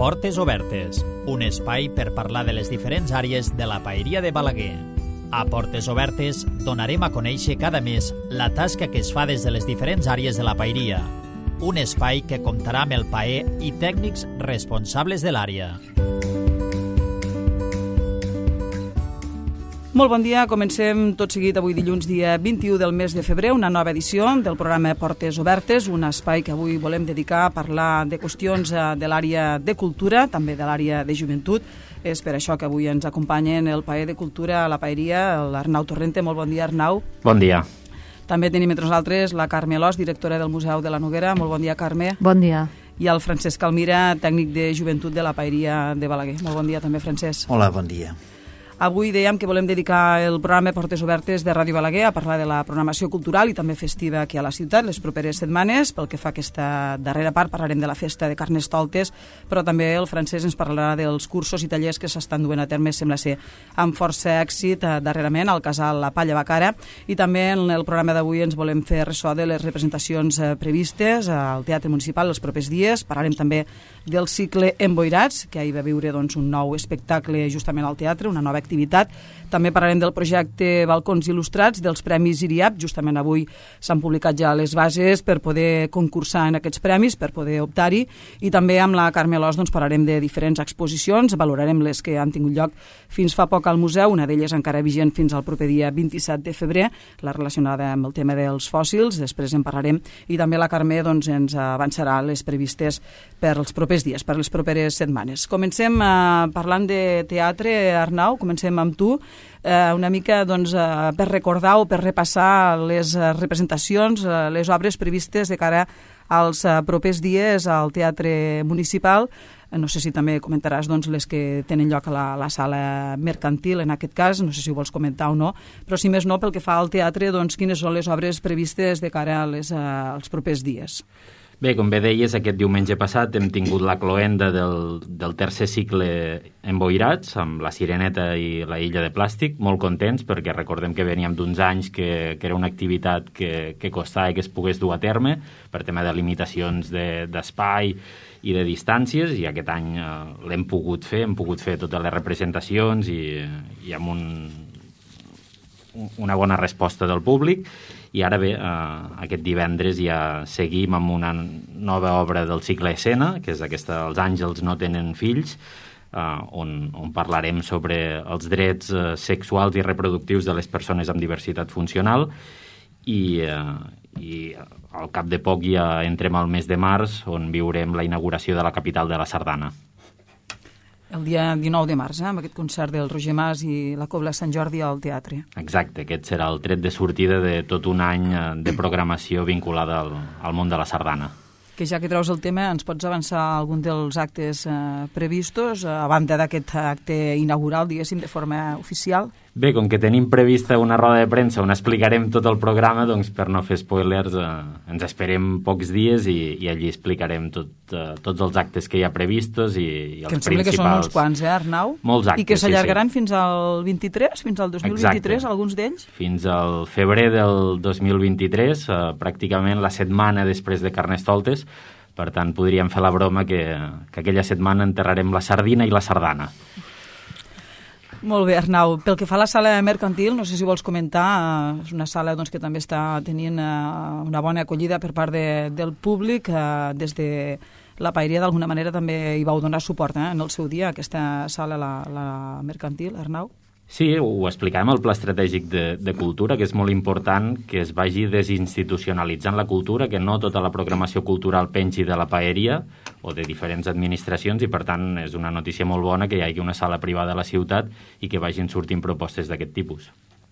Portes Obertes, un espai per parlar de les diferents àrees de la paeria de Balaguer. A Portes Obertes donarem a conèixer cada mes la tasca que es fa des de les diferents àrees de la paeria. Un espai que comptarà amb el paer i tècnics responsables de l'àrea. Molt bon dia, comencem tot seguit avui dilluns dia 21 del mes de febrer, una nova edició del programa Portes Obertes, un espai que avui volem dedicar a parlar de qüestions de l'àrea de cultura, també de l'àrea de joventut. És per això que avui ens acompanyen el paer de cultura a la paeria, l'Arnau Torrente. Molt bon dia, Arnau. Bon dia. També tenim entre nosaltres la Carme Alòs, directora del Museu de la Noguera. Molt bon dia, Carme. Bon dia. I el Francesc Almira, tècnic de joventut de la paeria de Balaguer. Molt bon dia també, Francesc. Hola, bon dia. Avui dèiem que volem dedicar el programa Portes Obertes de Ràdio Balaguer a parlar de la programació cultural i també festiva aquí a la ciutat les properes setmanes. Pel que fa a aquesta darrera part parlarem de la festa de Carnestoltes, però també el Francesc ens parlarà dels cursos i tallers que s'estan duent a terme, sembla ser, amb força èxit darrerament al casal La Palla Bacara. I també en el programa d'avui ens volem fer ressò de les representacions previstes al Teatre Municipal els propers dies. Parlarem també del cicle Emboirats, que ahir va viure un nou espectacle justament al teatre, una nova activitat. També parlarem del projecte Balcons Il·lustrats, dels Premis IRIAP. Justament avui s'han publicat ja les bases per poder concursar en aquests premis, per poder optar-hi. I també amb la Carme Alòs parlarem de diferents exposicions, valorarem les que han tingut lloc fins fa poc al museu, una d'elles encara vigent fins al proper dia 27 de febrer, la relacionada amb el tema dels fòssils, després en parlarem. I també la Carme ens avançarà les previstes per als propers dies, per les properes setmanes. Comencem parlant de teatre, Arnau, comencem amb tu, una mica per recordar o per repassar les representacions, les obres previstes de cara als propers dies al Teatre Municipal. No sé si també comentaràs les que tenen lloc a la sala mercantil, en aquest cas, no sé si ho vols comentar o no, però si més no, pel que fa al teatre, quines són les obres previstes de cara als propers dies? Bé, com bé deies, aquest diumenge passat hem tingut la cloenda del tercer cicle Emboirats, amb la Sireneta i la Illa de Plàstic, molt contents perquè recordem que veníem d'uns anys que era una activitat que costava que es pogués dur a terme per tema de limitacions d'espai i de distàncies, i aquest any l'hem pogut fer, hem pogut fer totes les representacions i amb una bona resposta del públic. I ara bé, aquest divendres ja seguim amb una nova obra del cicle Escena, que és aquesta Els àngels no tenen fills, on parlarem sobre els drets sexuals i reproductius de les persones amb diversitat funcional, i al cap de poc ja entrem al mes de març, on viurem la inauguració de la capital de la Sardana. El dia 19 de març, amb aquest concert del Roger Mas i la Cobla Sant Jordi al teatre. Exacte, aquest serà el tret de sortida de tot un any de programació vinculada al món de la sardana. Que ja que treus el tema, ens pots avançar algun dels actes previstos, a banda d'aquest acte inaugural, diguéssim, de forma oficial? Bé, com que tenim prevista una roda de premsa on explicarem tot el programa, doncs per no fer spoilers ens esperem pocs dies i allí explicarem tots els actes que hi ha previstos i els principals. Que em sembla que són uns quants, Arnau? Molts actes, i que s'allargaran sí. Fins al 23, fins al 2023, exacte. Alguns d'ells? Fins al febrer del 2023, pràcticament la setmana després de Carnestoltes. Per tant, podríem fer la broma que aquella setmana enterrarem la sardina i la sardana. Molt bé, Arnau. Pel que fa a la sala mercantil, no sé si vols comentar, és una sala que també està tenint una bona acollida per part del públic. Des de la paeria, d'alguna manera, també hi vau donar suport en el seu dia, aquesta sala, la mercantil, Arnau? Sí, ho explicarem al Pla Estratègic de Cultura, que és molt important que es vagi desinstitucionalitzant la cultura, que no tota la programació cultural pengi de la paeria o de diferents administracions, i per tant és una notícia molt bona que hi hagi una sala privada a la ciutat i que vagin sortint propostes d'aquest tipus.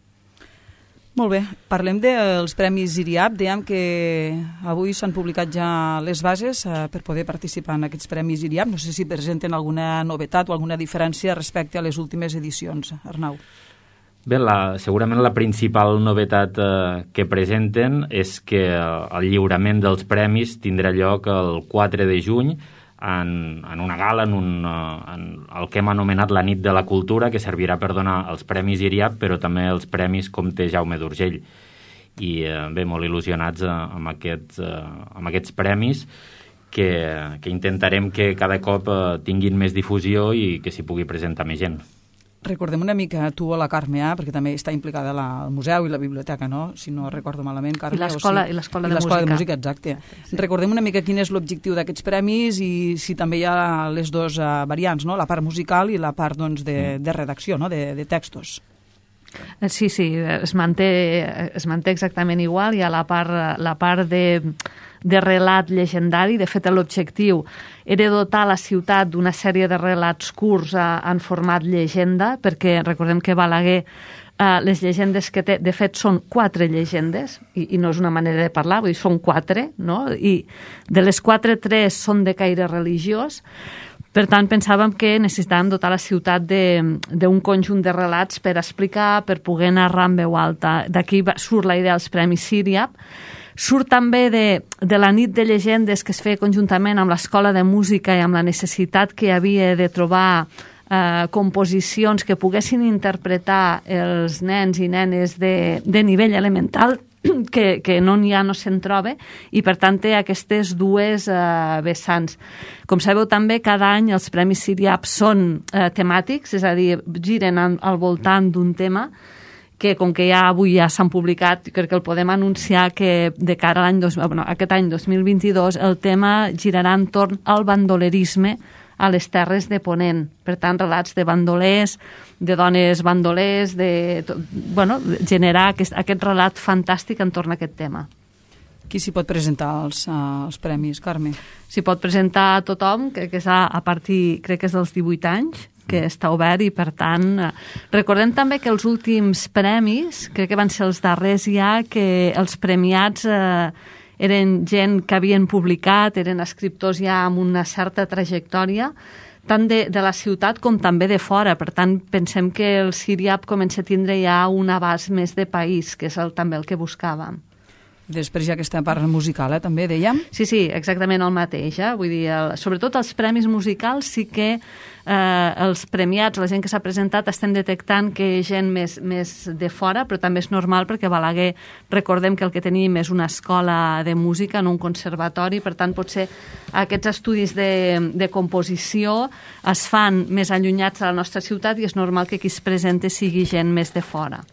Molt bé, parlem dels Premis IRIAP. Dèiem que avui s'han publicat ja les bases per poder participar en aquests Premis IRIAP. No sé si presenten alguna novetat o alguna diferència respecte a les últimes edicions, Arnau. Bé, segurament la principal novetat que presenten és que el lliurament dels premis tindrà lloc el 4 de juny en una gala, en el que hem anomenat la nit de la cultura, que servirà per donar els Premis IRIAP, però també els Premis Comte Jaume d'Urgell. I bé, molt il·lusionats amb aquests premis, que intentarem que cada cop tinguin més difusió i que s'hi pugui presentar més gent. Recordem una mica tu o la Carme, perquè també està implicada al museu i la biblioteca, no? Si no recordo malament, Carme. I l'escola de música, exacte. Sí. Recordem una mica quin és l'objectiu d'aquests premis i si també hi ha les dues variants, no? La part musical i la part doncs, de redacció, no? de textos. Sí, es manté exactament igual. Hi ha la part de relat llegendari. De fet, l'objectiu era dotar la ciutat d'una sèrie de relats curts en format llegenda, perquè recordem que Balaguer, les llegendes que té, de fet, són 4 llegendes, i no és una manera de parlar, vull dir, són 4, no? I de les 4, 3 són de caire religiós. Per tant, pensàvem que necessitàvem dotar la ciutat d'un conjunt de relats per explicar, per poder narrar en veu alta. D'aquí surt la idea dels Premis Síriap. Surt també de la nit de llegendes que es feia conjuntament amb l'Escola de Música i amb la necessitat que hi havia de trobar composicions que poguessin interpretar els nens i nenes de nivell elemental, que no se'n troba, i per tant té aquestes dues vessants. Com sabeu també, cada any els Premis Síriap són temàtics, és a dir, giren al voltant d'un tema, que com que avui ja s'han publicat, crec que el podem anunciar que de cara a aquest any 2022 el tema girarà entorn al bandolerisme a les terres de Ponent. Per tant, relats de bandolers, de dones bandolers, generar aquest relat fantàstic entorn a aquest tema. Qui s'hi pot presentar als premis, Carme? S'hi pot presentar a tothom, que és a partir, crec que és dels 18 anys, que està obert, i per tant recordem també que els últims premis, crec que van ser els darrers ja, que els premiats eren gent que havien publicat, eren escriptors ja amb una certa trajectòria, tant de la ciutat com també de fora. Per tant, pensem que el Síriap comença a tindre ja un abast més de país, que és també el que buscàvem. Després hi ha aquesta part musical, també, dèiem? Sí, exactament el mateix. Vull dir, sobretot els premis musicals sí que els premiats, la gent que s'ha presentat, estem detectant que hi ha gent més de fora, però també és normal perquè a Balaguer recordem que el que tenim és una escola de música, no un conservatori, per tant potser aquests estudis de composició es fan més allunyats de la nostra ciutat i és normal que qui es presenta sigui gent més de fora.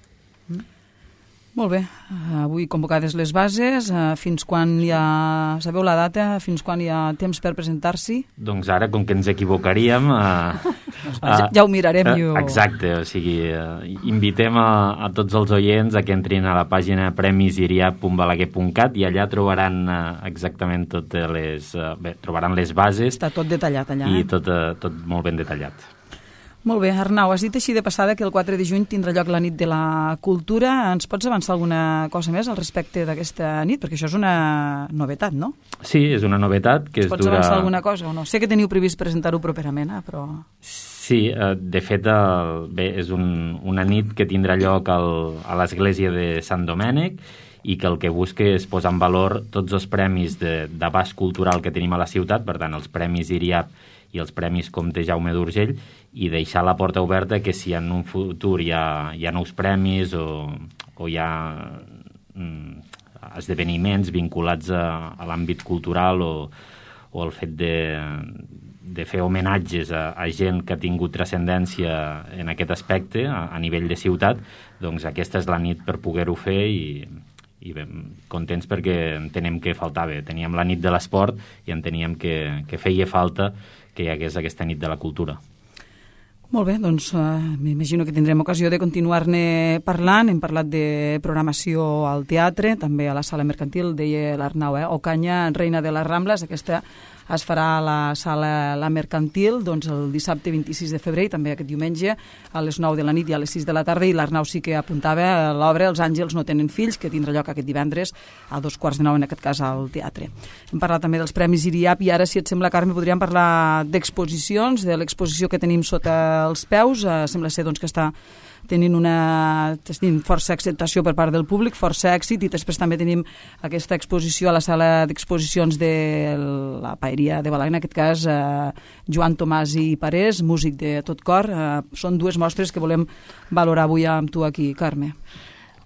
Molt bé, avui convocades les bases, fins quan hi ha, sabeu la data, fins quan hi ha temps per presentar-s'hi? Doncs ara, com que ens equivocaríem... ja ho mirarem. Exacte, o sigui, invitem a tots els oients a que entrin a la pàgina premisiriap.balaguer.cat i allà trobaran exactament totes les... trobaran les bases. Està tot detallat allà. I tot molt ben detallat. Molt bé, Arnau, has dit així de passada que el 4 de juny tindrà lloc la nit de la cultura. Ens pots avançar alguna cosa més al respecte d'aquesta nit? Perquè això és una novetat, no? Sí, és una novetat que es dura... Pots avançar alguna cosa o no? Sé que teniu previst presentar-ho properament, però... Sí, de fet, és una nit que tindrà lloc a l'església de Sant Domènec i que el que busca és posar en valor tots els premis d'abast cultural que tenim a la ciutat, per tant, els Premis Iriap i els Premis Comte Jaume d'Urgell, i deixar la porta oberta que si en un futur hi ha nous premis o hi ha esdeveniments vinculats a l'àmbit cultural o el fet de fer homenatges a gent que ha tingut transcendència en aquest aspecte a nivell de ciutat, doncs aquesta és la nit per poder-ho fer i ben contents perquè entenem que faltava. Teníem la nit de l'esport i enteníem que feia falta que hi hagués aquesta nit de la cultura. Molt bé, doncs m'imagino que tindrem ocasió de continuar-ne parlant. Hem parlat de programació al teatre, també a la sala mercantil, deia l'Arnau, Ocaña, Reina de les Rambles, aquesta es farà a la sala La Mercantil doncs el dissabte 26 de febrer i també aquest diumenge a les 9 de la nit i a les 6 de la tarda, i l'Arnau sí que apuntava l'obra Els àngels no tenen fills, que tindrà lloc aquest divendres a 2:15, en aquest cas al teatre. Hem parlat també dels Premis Iriap i ara, si et sembla, Carme, podríem parlar d'exposicions, de l'exposició que tenim sota els peus. Sembla ser doncs, que està tenint força acceptació per part del públic, força èxit, i després també tenim aquesta exposició a la sala d'exposicions de la Paeria de Balaguer, en aquest cas Joan Tomàs i Parés, músic de tot cor. Són dues mostres que volem valorar avui amb tu aquí, Carme.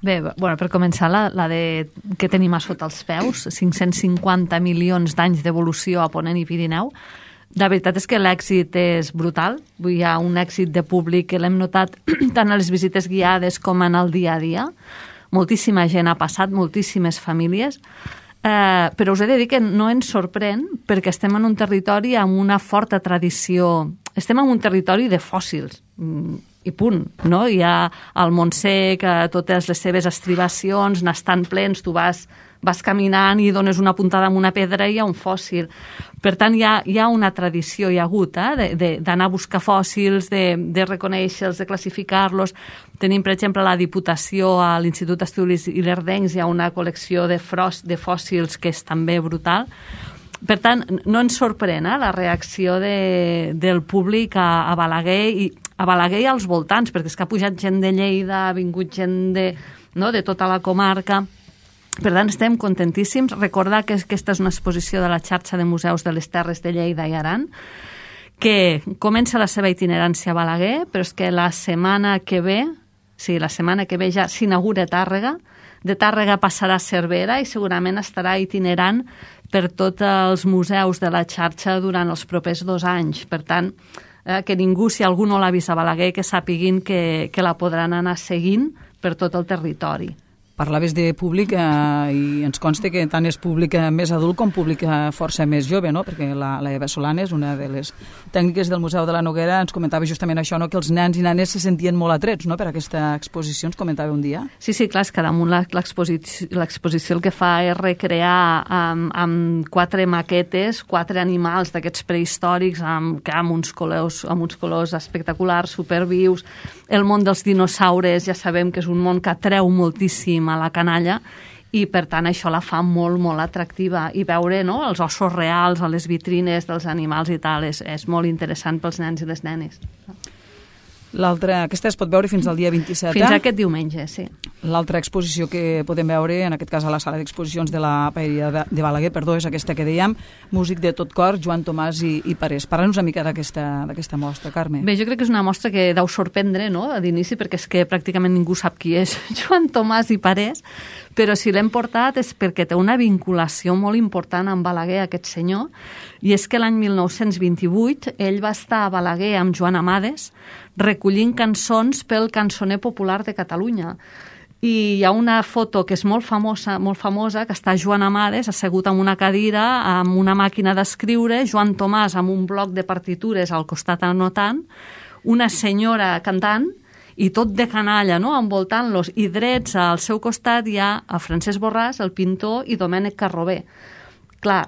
Bé, bueno, per començar, la de que tenim a sota els peus, 550 milions d'anys d'evolució a Ponent i Pirineu. La veritat és que l'èxit és brutal. Hi ha un èxit de públic que l'hem notat tant a les visites guiades com en el dia a dia. Moltíssima gent ha passat, moltíssimes famílies. Però us he de dir que no ens sorprèn perquè estem en un territori amb una forta tradició. Estem en un territori de fòssils, i punt, no? Hi ha el Montsec, totes les seves estribacions n'estan plens, tu vas caminant i dones una puntada amb una pedra i hi ha un fòssil. Per tant, hi ha una tradició, hi ha hagut, d'anar a buscar fòssils, de reconèixer-los, de classificar-los. Tenim, per exemple, a la Diputació, a l'Institut d'Estudis Ilerdencs, hi ha una col·lecció de fòssils que és també brutal. Per tant, no ens sorprèn la reacció del públic a Balaguer i als voltants, perquè és que ha pujat gent de Lleida, ha vingut gent de tota la comarca. Per tant, estem contentíssims. Recordar que aquesta és una exposició de la xarxa de museus de les Terres de Lleida i Aran, que comença la seva itinerància a Balaguer, però és que la setmana que ve ja s'inaugura Tàrrega. De Tàrrega passarà a Cervera i segurament estarà itinerant per tots els museus de la xarxa durant els propers 2 anys. Per tant, que ningú, si algú no l'ha vist a Balaguer, que sàpiguin que la podran anar seguint per tot el territori. Parlaves de públic i ens consta que tant és públic més adult com públic força més jove, no? Perquè la Eva Solanes, una de les tècniques del Museu de la Noguera, ens comentava justament això, no? Que els nens i nenes se sentien molt atrets, no? Per aquesta exposició, ens comentava un dia. Sí, clar, és que damunt l'exposició el que fa és recrear amb 4 maquetes, 4 animals d'aquests prehistòrics amb uns colors espectaculars, supervius. El món dels dinosaures ja sabem que és un món que atreu moltíssim a la canalla i per tant això la fa molt, molt atractiva i veure els ossos reals a les vitrines dels animals i tal és molt interessant pels nens i les nenes. Aquesta es pot veure fins al dia 27. Fins aquest diumenge, sí. L'altra exposició que podem veure, en aquest cas a la sala d'exposicions de la Paeria de Balaguer, és aquesta que dèiem, músic de tot cor, Joan Tomàs i Parés. Parla'ns una mica d'aquesta mostra, Carme. Bé, jo crec que és una mostra que deu sorprendre, no?, d'inici, perquè és que pràcticament ningú sap qui és Joan Tomàs i Parés, però si l'hem portat és perquè té una vinculació molt important amb Balaguer, aquest senyor, i és que l'any 1928 ell va estar a Balaguer amb Joan Amades recollint cançons pel Cançoner Popular de Catalunya. I hi ha una foto que és molt famosa, que està Joan Amades assegut en una cadira amb una màquina d'escriure, Joan Tomàs amb un bloc de partitures al costat anotant, una senyora cantant, i tot de canalla, no?, envoltant-los, i drets al seu costat hi ha a Francesc Borràs, el pintor, i Domènec Carrobé. Clar,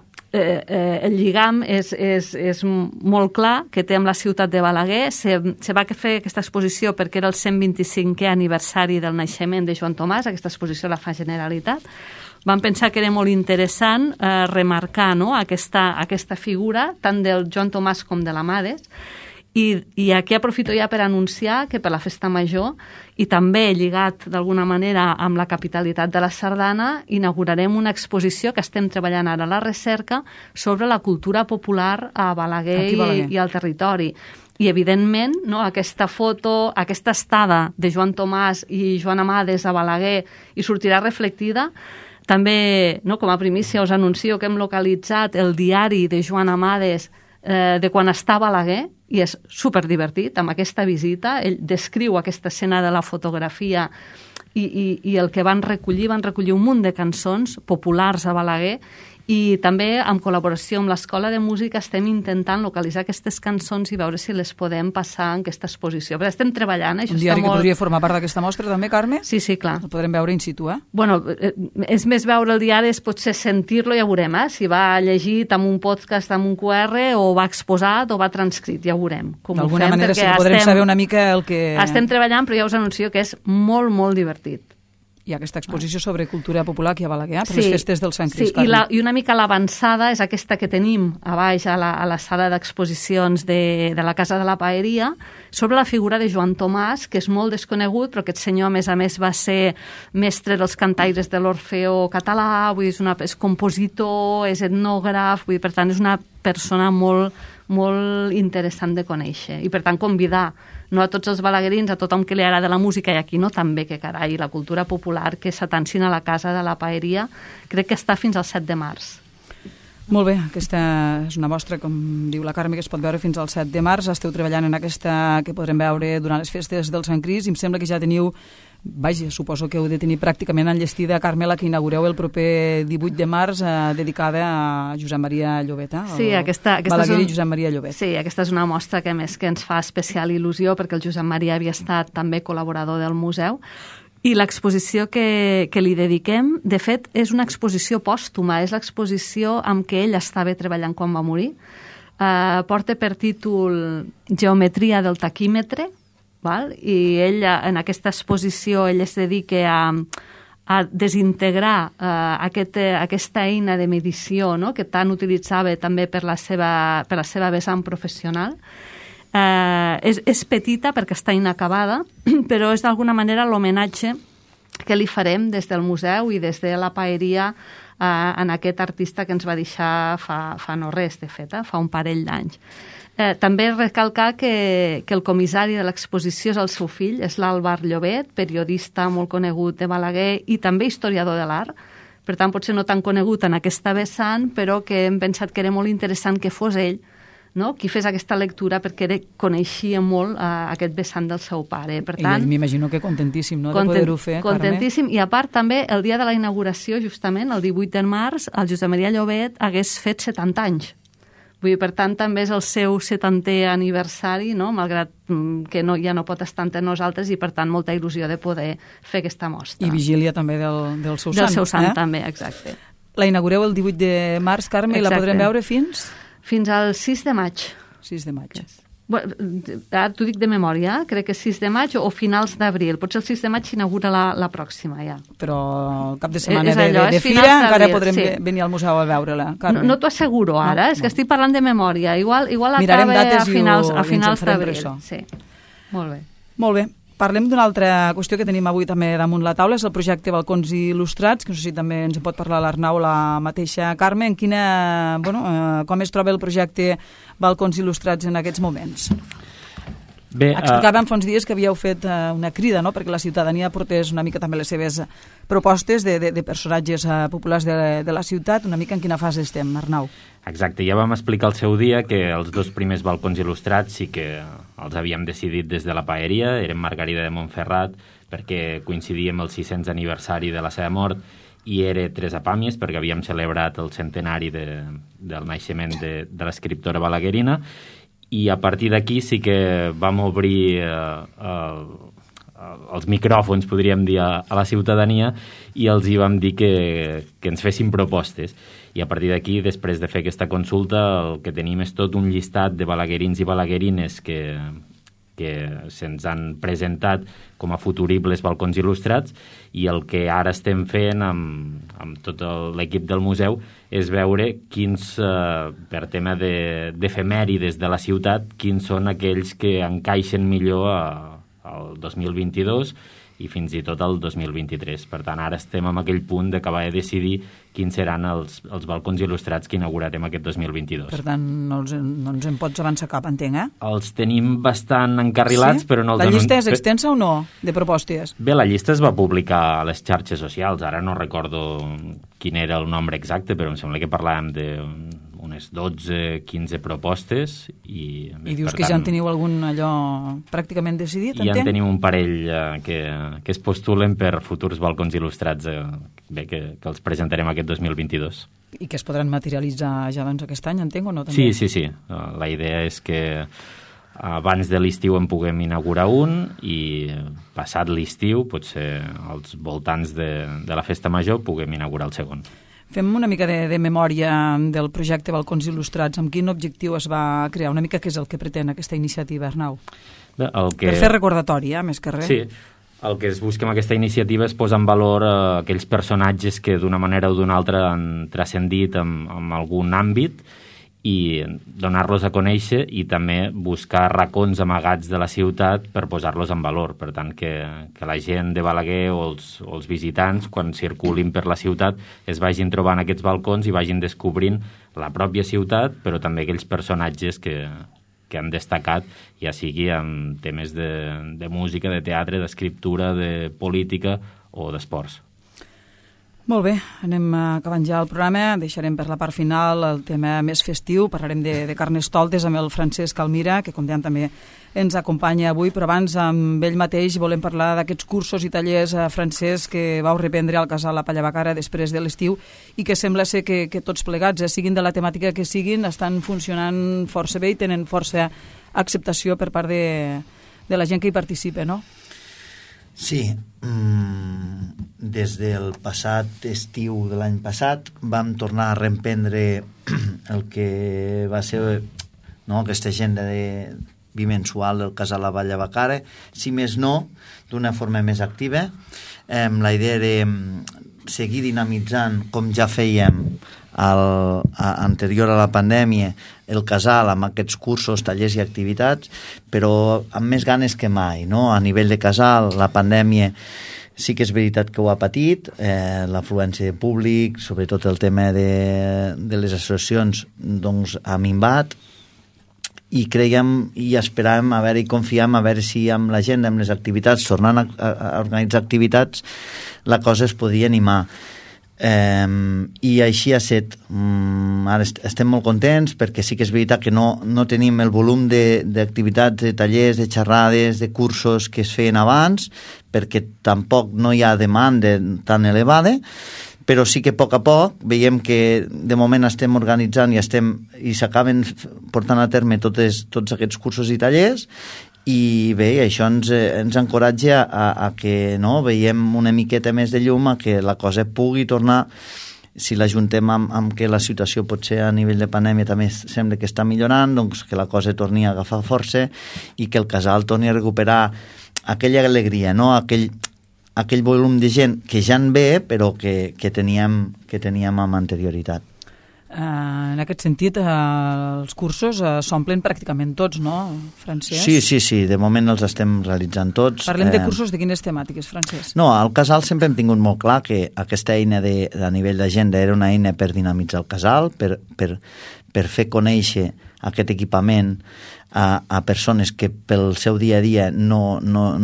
el lligam és molt clar que té amb la ciutat de Balaguer. Se va fer aquesta exposició perquè era el 125è aniversari del naixement de Joan Tomàs. Aquesta exposició la fa Generalitat. Vam pensar que era molt interessant remarcar, no?, aquesta figura tant del Joan Tomàs com de l'Amades. I aquí aprofito ja per anunciar que per la Festa Major i també lligat d'alguna manera amb la capitalitat de la Sardana inaugurarem una exposició que estem treballant ara a la recerca sobre la cultura popular a Balaguer i al territori. I, evidentment, no, aquesta foto, aquesta estada de Joan Tomàs i Joan Amades a Balaguer hi sortirà reflectida. També, no, com a primícia, us anuncio que hem localitzat el diari de Joan Amades de quan està a Balaguer, i és superdivertit amb aquesta visita. Ell descriu aquesta escena de la fotografia i el que van recollir un munt de cançons populars a Balaguer, i també en col·laboració amb l'Escola de Música estem intentant localitzar aquestes cançons i veure si les podem passar en aquesta exposició. Però estem treballant. Un diari que podria formar part d'aquesta mostra també, Carme? Sí, clar. El podrem veure in situ, Bueno, és més veure el diari, és potser sentir-lo, ja veurem, si va llegit amb un podcast, amb un QR, o va exposat o va transcrit, ja ho veurem. D'alguna manera sí que podrem saber una mica el que... Estem treballant, però ja us anuncio que és molt, molt divertit. Hi ha aquesta exposició sobre cultura popular aquí a Balaguer, per les festes del Sant Crist. Sí, i una mica l'avançada és aquesta que tenim a baix a la sala d'exposicions de la Casa de la Paeria, sobre la figura de Joan Tomàs, que és molt desconegut, però aquest senyor, a més, va ser mestre dels cantaires de l'Orfeó català, vull dir, és compositor, és etnògraf, vull dir, per tant, és una persona molt, molt interessant de conèixer. I, per tant, convidar no a tots els balaguerins, a tothom que li agrada la música, i aquí no també, que carai, la cultura popular, que s'atancin a la casa de la paeria, crec que està fins al 7 de març. Molt bé, aquesta és una mostra, com diu la Carme, que es pot veure fins al 7 de març. Esteu treballant en aquesta que podrem veure durant les festes del Sant Crist, i em sembla que ja teniu, vaja, suposo que heu de tenir pràcticament enllestida, Carme, la que inaugureu el proper 18 de març, dedicada a Josep Maria Llobet, Sí, aquesta Balaguer i Josep Maria Llobet. Sí, aquesta és una mostra que, més, que ens fa especial il·lusió, perquè el Josep Maria havia estat també col·laborador del museu. I l'exposició que li dediquem, de fet, és una exposició pòstuma, és l'exposició amb què ell estava treballant quan va morir. Porta per títol Geometria del taquímetre, val? I ell, en aquesta exposició, ell es dedica a desintegrar aquesta eina de medició, no?, que tant utilitzava també per la seva vessant professional. És petita perquè està inacabada, però és d'alguna manera l'homenatge que li farem des del museu i des de la paeria en aquest artista que ens va deixar fa no res, de fet, fa un parell d'anys. També recalcar que el comissari de l'exposició és el seu fill, és l'Àlvar Llobet, periodista molt conegut de Balaguer i també historiador de l'art. Per tant, potser no tan conegut en aquesta vessant, però que hem pensat que era molt interessant que fos ell, no?, qui fes aquesta lectura, perquè coneixia molt aquest vessant del seu pare. Per tant, ell m'imagino que contentíssim, no?, de poder-ho fer, contentíssim, Carme. I a part també, el dia de la inauguració, justament, el 18 de març, el Josep Maria Llobet hagués fet 70 anys. Vull dir, per tant, també és el seu 70è aniversari, no?, malgrat que ja no pot estar entre nosaltres, i per tant molta il·lusió de poder fer aquesta mostra. I vigília també del seu sant. Del seu sant, també, exacte. La inaugureu el 18 de març, Carme, i la podrem veure fins? Fins al 6 de maig. 6 de maig. Bueno, ara t'ho dic de memòria, crec que 6 de maig o finals d'abril. Potser el 6 de maig s'inaugura la pròxima, ja. Però el cap de setmana de fira encara podrem venir al museu a veure-la, Carme. No t'ho asseguro ara, és que estic parlant de memòria. Igual acaba a finals d'abril. Sí. Molt bé. Molt bé. Parlem d'una altra qüestió que tenim avui també damunt la taula, és el projecte Balcons Il·lustrats, que no sé si també ens en pot parlar l'Arnau, la mateixa Carme. Com es troba el projecte Balcons Il·lustrats en aquests moments? Bé, explicàvem fa uns dies que havíeu fet una crida, no?, perquè la ciutadania portés una mica també les seves propostes de personatges populars de la ciutat. Una mica en quina fase estem, Arnau? Exacte, ja vam explicar el seu dia que els dos primers balcons il·lustrats sí que els havíem decidit des de la paeria, eren Margarida de Montferrat, perquè coincidia amb el 600 aniversari de la seva mort, i era Teresa Pàmies, perquè havíem celebrat el centenari del naixement de l'escriptora balaguerina, i a partir d'aquí sí que vam obrir els micròfons, podríem dir, a la ciutadania, i els hi vam dir que ens fessin propostes. I a partir d'aquí, després de fer aquesta consulta, el que tenim és tot un llistat de balaguerins i balaguerines que se'ns han presentat com a futuribles balcons il·lustrats, i el que ara estem fent amb tot l'equip del museu és veure quins, per tema d'efemèrides de la ciutat, quins són aquells que encaixen millor al 2022 i fins i tot al 2023. Per tant, ara estem en aquell punt d'acabar de decidir quins seran els balcons il·lustrats que inaugurarem aquest 2022. Per tant, no ens en pots avançar cap, entenc, eh? Els tenim bastant encarrilats, sí? Però no els... La llista és extensa o no, de propostes? Bé, la llista es va publicar a les xarxes socials. Ara no recordo quin era el nombre exacte, però em sembla que parlàvem d'unes 12-15 propostes. I dius que ja en teniu algun allò pràcticament decidit, entenc? Ja en tenim un parell que es postulen per futurs balcons il·lustrats que els presentarem aquest 2022. I que es podran materialitzar ja doncs aquest any, entenc, o no? També? Sí. La idea és que abans de l'estiu en puguem inaugurar un i passat l'estiu, potser als voltants de la Festa Major, puguem inaugurar el segon. Fem una mica de memòria del projecte Balcons Il·lustrats. Amb quin objectiu es va crear? Una mica què és el que pretén aquesta iniciativa, Arnau? Bé, per fer recordatori, més que res. Sí, el que es busca amb aquesta iniciativa és posar en valor aquells personatges que d'una manera o d'una altra han transcendit en algun àmbit i donar-los a conèixer i també buscar racons amagats de la ciutat per posar-los en valor. Per tant, que la gent de Balaguer o els visitants, quan circulin per la ciutat, es vagin trobant aquests balcons i vagin descobrint la pròpia ciutat, però també aquells personatges que han destacat, ja sigui en temes de música, de teatre, d'escriptura, de política o d'esports. Molt bé, anem acabant ja el programa, deixarem per la part final el tema més festiu, parlarem de Carnestoltes amb el Francesc Almira, que com dèiem també ens acompanya avui, però abans amb ell mateix volem parlar d'aquests cursos i tallers, Francesc, que vau reprendre al Casal La Pallabacara després de l'estiu i que sembla ser que tots plegats, siguin de la temàtica que siguin, estan funcionant força bé i tenen força acceptació per part de la gent que hi participa, no? Sí, des del passat estiu de l'any passat vam tornar a reemprendre el que va ser aquesta agenda bimensual del Casal La Pallabacara, si més no, d'una forma més activa, amb la idea de seguir dinamitzant, com ja fèiem anterior a la pandèmia, el casal amb aquests cursos, tallers i activitats, però amb més ganes que mai, no? A nivell de casal, la pandèmia sí que és veritat que ho ha patit, l'afluència de públic, sobretot el tema de les associacions, doncs ha minvat, i creiem i esperàvem a veure i confiem a veure si amb la gent, amb les activitats, tornant a organitzar activitats, la cosa es podia animar. I així ha estat. Ara estem molt contents perquè sí que és veritat que no tenim el volum d'activitats, de tallers, de xerrades, de cursos que es feien abans, perquè tampoc no hi ha demanda tan elevada, però sí que a poc veiem que de moment estem organitzant i s'acaben portant a terme tots aquests cursos i tallers, i bé, això ens encoratja a que veiem una miqueta més de llum, a que la cosa pugui tornar, si l'ajuntem amb que la situació potser a nivell de pandèmia també sembla que està millorant, doncs que la cosa torni a agafar força i que el casal torni a recuperar aquella alegria, aquell volum de gent que ja en ve però que teníem amb anterioritat. En aquest sentit, els cursos s'omplen pràcticament tots, no, Francesc? Sí, de moment els estem realitzant tots. Parlem de cursos de quines temàtiques, Francesc? No, al casal sempre hem tingut molt clar que aquesta eina a nivell d'agenda era una eina per dinamitzar el casal, per fer conèixer aquest equipament a persones que pel seu dia a dia no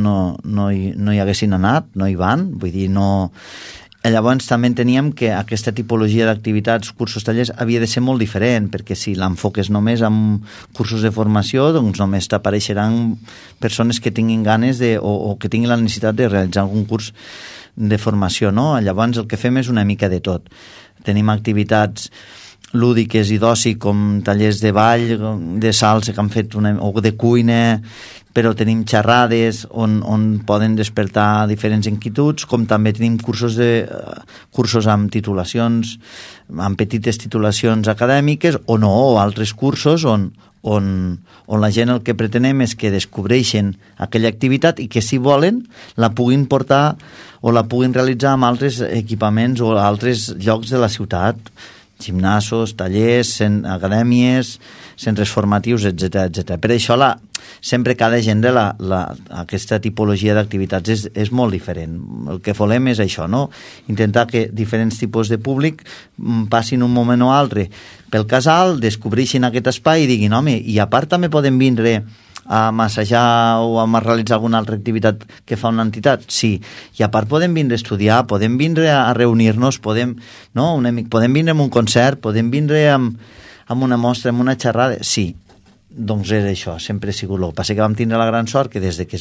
hi haguessin anat, no hi van, vull dir, no... Llavors també enteníem que aquesta tipologia d'activitats, cursos, tallers, havia de ser molt diferent, perquè si l'enfoques només amb cursos de formació, doncs només t'apareixeran persones que tinguin ganes o que tinguin la necessitat de realitzar algun curs de formació, no? Llavors el que fem és una mica de tot. Tenim activitats lúdiques i d'oci com tallers de ball, de salsa que han fet o de cuina, però tenim xerrades on poden despertar diferents inquietuds, com també tenim cursos amb titulacions, amb petites titulacions acadèmiques, o altres cursos on la gent el que pretenem és que descobreixen aquella activitat i que si volen la puguin portar o la puguin realitzar amb altres equipaments o altres llocs de la ciutat, gimnasos, tallers, acadèmies, centres formatius, etc. Per això sempre cada gènere aquesta tipologia d'activitats és molt diferent. El que volem és això, no? Intentar que diferents tipus de públic passin un moment o altre pel casal, descobreixin aquest espai i diguin, home, i a part també podem vindre a massajar o a realitzar alguna altra activitat que fa una entitat? Sí. I a part podem vindre a estudiar, podem vindre a reunir-nos, podem vindre a un concert, podem vindre amb una mostra, amb una xerrada? Sí. Doncs és això, sempre ha sigut el que passa que vam tindre la gran sort que des de que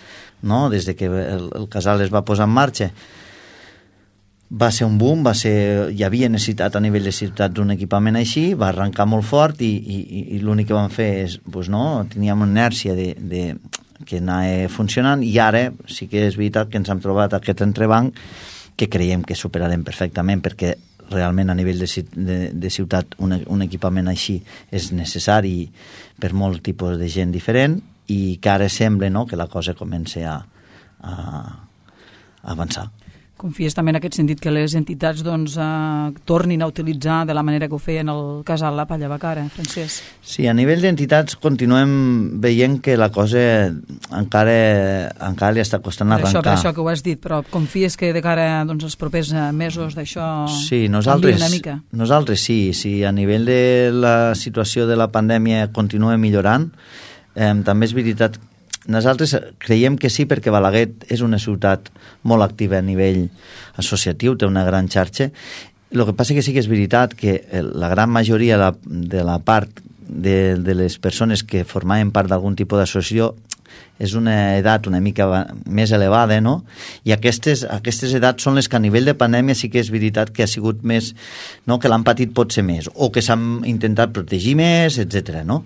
el casal es va posar en marxa va ser un boom, hi havia necessitat a nivell de ciutat d'un equipament així, va arrencar molt fort i l'únic que vam fer és, teníem una inèrcia que anava funcionant i ara sí que és veritat que ens hem trobat aquest entrebanc que creiem que superarem perfectament perquè realment a nivell de ciutat un equipament així és necessari per molt tipus de gent diferent i que ara sembla que la cosa comença a avançar. Confies també en aquest sentit que les entitats tornin a utilitzar de la manera que ho feien el casal La Palla Bacara, Francesc? Sí, a nivell d'entitats continuem veient que la cosa encara li està costant arrencar. Per això que ho has dit, però confies que de cara als propers mesos d'això canvia una mica? Nosaltres sí, a nivell de la situació de la pandèmia continua millorant. També és veritat, nosaltres creiem que sí, perquè Balaguer és una ciutat molt activa a nivell associatiu, té una gran xarxa. El que passa que sí que és veritat que la gran majoria de la part de les persones que formaven part d'algun tipus d'associació és una edat una mica més elevada, no? I aquestes edats són les que a nivell de pandèmia sí que és veritat que ha sigut més, no? Que l'han patit potser més, o que s'han intentat protegir més, etc. no?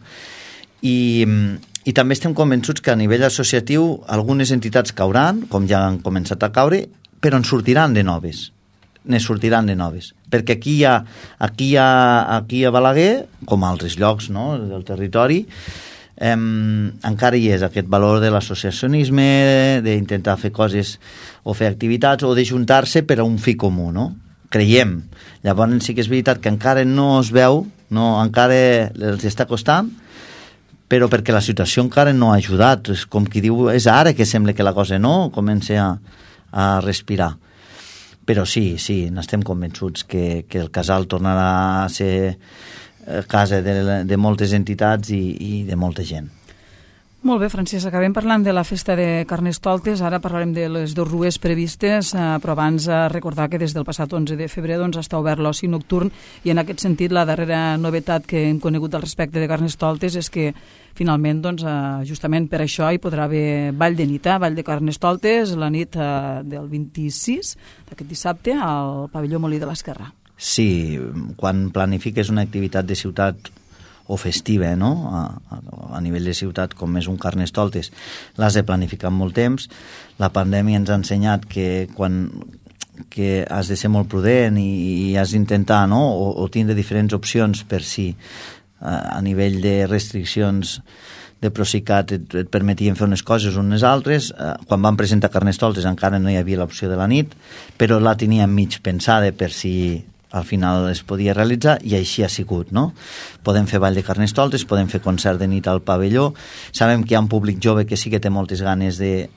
I també estem convençuts que a nivell associatiu algunes entitats cauran, com ja han començat a caure, però en sortiran de noves. Perquè aquí a Balaguer, com a altres llocs, no?, del territori, encara hi és aquest valor de l'associacionisme, d'intentar fer coses o fer activitats o de juntar-se per a un fi comú, no? Creiem. Llavors sí que és veritat que encara no es veu, encara els està costant, però perquè la situació encara no ha ajudat. És com qui diu, és ara que sembla que la cosa no comença a respirar. Però sí, n'estem convençuts que el casal tornarà a ser casa de moltes entitats i de molta gent. Molt bé, Francesc, acabem parlant de la festa de Carnestoltes, ara parlarem de les dues rues previstes, però abans recordar que des del passat 11 de febrer està obert l'oci nocturn i en aquest sentit la darrera novetat que hem conegut al respecte de Carnestoltes és que finalment, justament per això hi podrà haver ball de nit, ball de Carnestoltes, la nit del 26 d'aquest dissabte al pavelló Molí de l'Esquerra. Sí, quan planifiques una activitat de ciutat o festiva, no?, a nivell de ciutat com és un Carnestoltes, l'has de planificar amb molt temps. La pandèmia ens ha ensenyat que has de ser molt prudent i has d'intentar, no?, o tindre diferents opcions per si a nivell de restriccions de Procicat et permetien fer unes coses o unes altres. Quan vam presentar Carnestoltes encara no hi havia l'opció de la nit, però la teníem mig pensada per si al final es podia realitzar i així ha sigut, no? Podem fer ball de Carnestoltes, podem fer concert de nit al pavelló, sabem que hi ha un públic jove que sí que té moltes ganes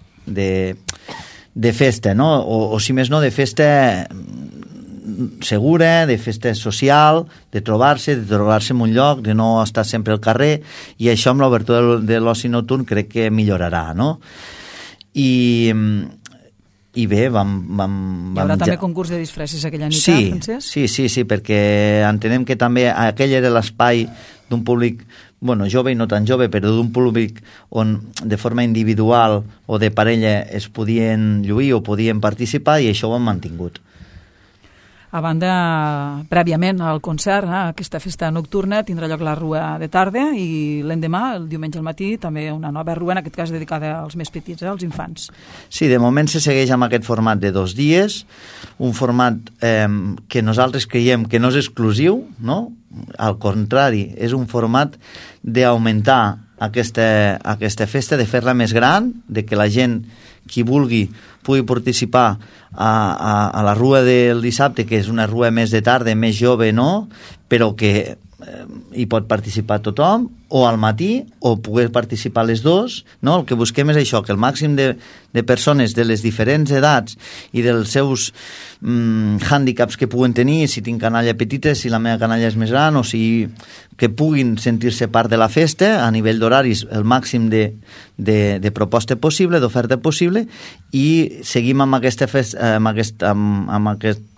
de festa, no? O si més no, de festa segura, de festa social, de trobar-se en un lloc, de no estar sempre al carrer, i això amb l'obertura de l'oci nocturn crec que millorarà, no? I bé, vam... Hi haurà també concurs de disfresses aquella nit, Francesc? Sí, perquè entenem que també aquell era l'espai d'un públic, jove i no tan jove, però d'un públic on de forma individual o de parella es podien lluir o podien participar, i això ho hem mantingut. A banda, prèviament al concert, aquesta festa nocturna, tindrà lloc la rua de tarda i l'endemà, el diumenge al matí, també una nova rua, en aquest cas dedicada als més petits, als infants. Sí, de moment se segueix amb aquest format de 2 dies, un format que nosaltres creiem que no és exclusiu, no? Al contrari, és un format d'augmentar aquesta festa, de fer-la més gran, de que la gent, qui vulgui, pugui participar a la rua del dissabte, que és una rua més de tarda, més jove, no? Però que hi pot participar tothom, o al matí, o poder participar les dues, no? El que busquem és això, que el màxim de persones de les diferents edats i dels seus hàndicaps que puguen tenir, si tinc canalla petita, si la meva canalla és més gran, o si que puguin sentir-se part de la festa, a nivell d'horaris, el màxim de proposta possible, d'oferta possible, i seguim amb aquesta festa, amb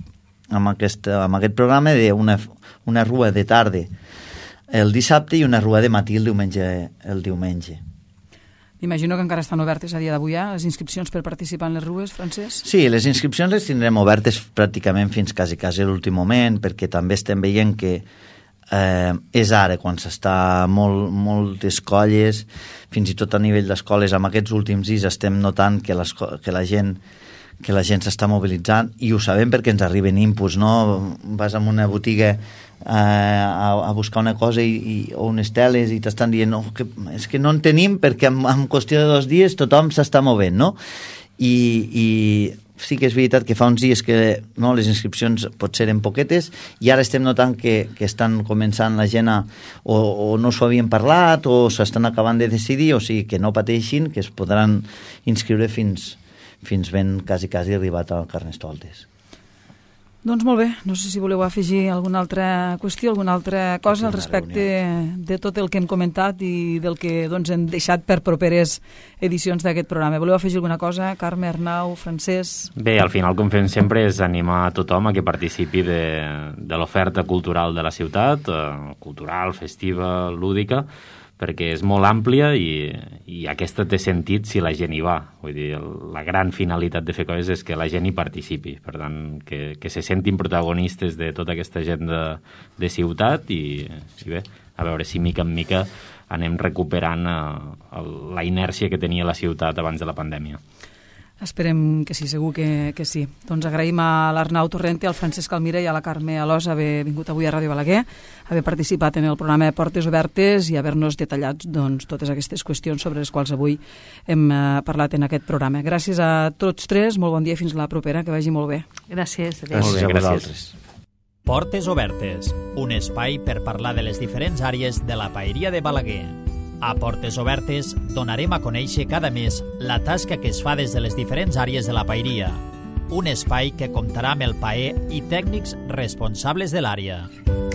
aquest programa d'una rua de tarda el dissabte i una rua de matí el diumenge. Imagino que encara estan obertes a dia d'avui les inscripcions per participar en les rues, Francesc? Sí, les inscripcions les tindrem obertes pràcticament fins quasi l'últim moment, perquè també estem veient que és ara quan s'està moltes colles, fins i tot a nivell d'escoles, amb aquests últims dies estem notant que la gent s'està mobilitzant, i ho sabem perquè ens arriben inputs, no? Vas a una botiga a buscar una cosa o unes teles i t'estan dient és que no en tenim perquè en qüestió de 2 dies tothom s'està movent, no? I sí que és veritat que fa uns dies que no, les inscripcions potser eren poquetes i ara estem notant que estan començant la gent o no s'ho havien parlat o s'estan acabant de decidir, o sigui que no pateixin, que es podran inscriure fins ben quasi arribat al Carnestoltes. Doncs molt bé, no sé si voleu afegir alguna altra qüestió, alguna altra cosa al respecte de tot el que hem comentat i del que doncs, hem deixat per properes edicions d'aquest programa. Voleu afegir alguna cosa? Carme, Arnau, Francesc? Bé, al final, com fem sempre, és animar a tothom a que participi de l'oferta cultural de la ciutat, cultural, festiva, lúdica, perquè és molt àmplia i aquesta té sentit si la gent hi va. Vull dir, la gran finalitat de fer coses és que la gent hi participi. Per tant, que se sentin protagonistes de tota aquesta gent de ciutat i bé, a veure si mica en mica anem recuperant la inèrcia que tenia la ciutat abans de la pandèmia. Esperem que sí, segur que sí. Doncs agraïm a l'Arnau Torrente, al Francesc Almira i a la Carme Alòs haver vingut avui a Ràdio Balaguer, haver participat en el programa de Portes Obertes i haver-nos detallat doncs, totes aquestes qüestions sobre les quals avui hem parlat en aquest programa. Gràcies a tots tres, molt bon dia, fins la propera, que vagi molt bé. Gràcies. Gràcies a vosaltres. Portes Obertes, un espai per parlar de les diferents àrees de la paeria de Balaguer. A Portes Obertes donarem a conèixer cada mes la tasca que es fa des de les diferents àrees de la paeria. Un espai que comptarà amb el paer i tècnics responsables de l'àrea.